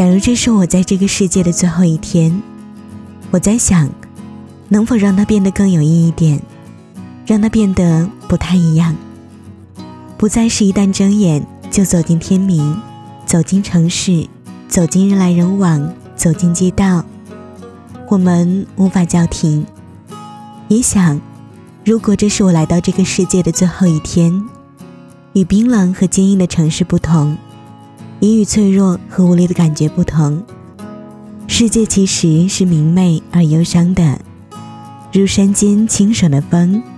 假如这是我在这个世界的最后一天，我在想，能否让它变得更有意义一点，让它变得不太一样，不再是一旦睁眼就走进天明，走进城市，走进人来人往，走进街道，我们无法叫停。也想，如果这是我来到这个世界的最后一天，与冰冷和坚硬的城市不同，也与脆弱和无力的感觉不同，世界其实是明媚而忧伤的，如山间清爽的风，